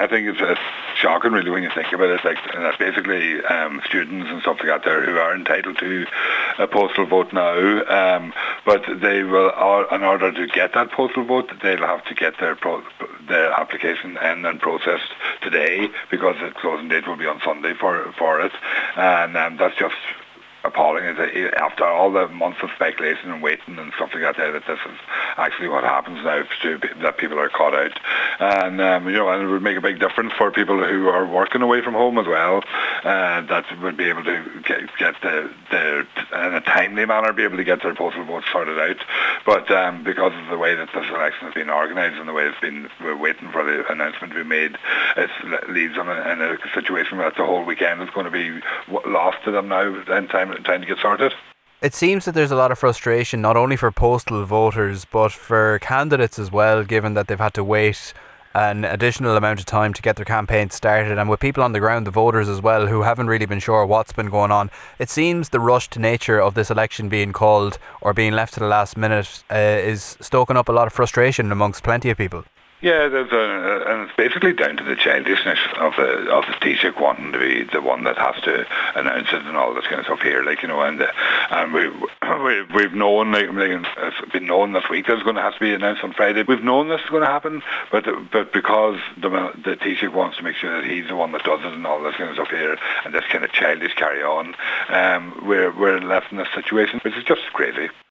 I think it's shocking really when you think about it. It's like basically students and stuff like that there who are entitled to a postal vote now, but they will, in order to get that postal vote, they'll have to get their application in and processed today, because the closing date will be on Sunday for it, and that's just appalling. After all the months of speculation and waiting and stuff like that, that this is actually what happens now, that people are caught out, and and it would make a big difference for people who are working away from home as well, that would be able to get their in a timely manner, be able to get their postal votes sorted out. But because of the way that this election has been organised and the way we're waiting for the announcement to be made, it leaves them in a situation where the whole weekend is going to be lost to them now in time to get sorted. It seems that there's a lot of frustration, not only for postal voters, but for candidates as well, given that they've had to wait an additional amount of time to get their campaign started, and with people on the ground, the voters as well, who haven't really been sure what's been going on. It seems the rushed nature of this election being called or being left to the last minute is stoking up a lot of frustration amongst plenty of people. Yeah, and it's basically down to the childishness of the Taoiseach wanting to be the one that has to announce it and all this kind of stuff here, and we've known, it's been known this week that it's going to have to be announced on Friday. We've known this is going to happen, but because the Taoiseach wants to make sure that he's the one that does it and all this kind of stuff here, and this kind of childish carry on, we're left in this situation, which is just crazy.